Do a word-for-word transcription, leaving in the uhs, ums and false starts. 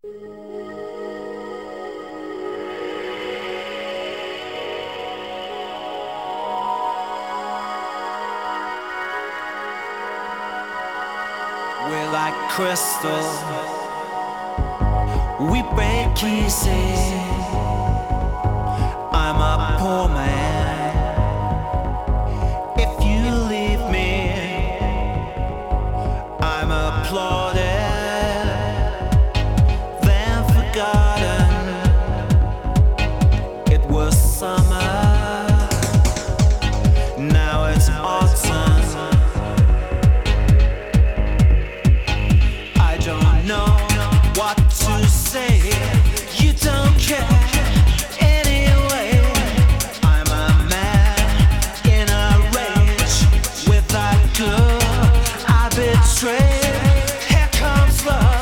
We're like crystal, we break easy. I'm a poor man. If you leave me, I'm applauded, then forgotten. It was summer, now it's autumn. I don't know what to say. You don't care.